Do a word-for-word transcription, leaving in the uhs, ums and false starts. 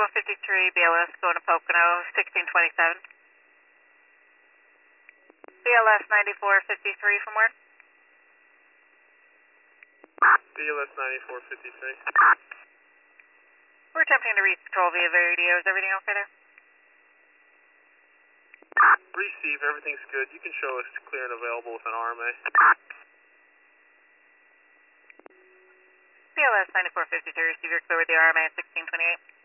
fifty-three, B L S going to Pocono, sixteen twenty-seven. B L S ninety-four fifty-three from where? B L S ninety-four fifty-three. We're attempting to reach control via radio. Is everything okay there? Receive, everything's good. You can show us clear and available with an R M A. B L S ninety-four fifty-three, receive your clear with the R M A at sixteen twenty-eight.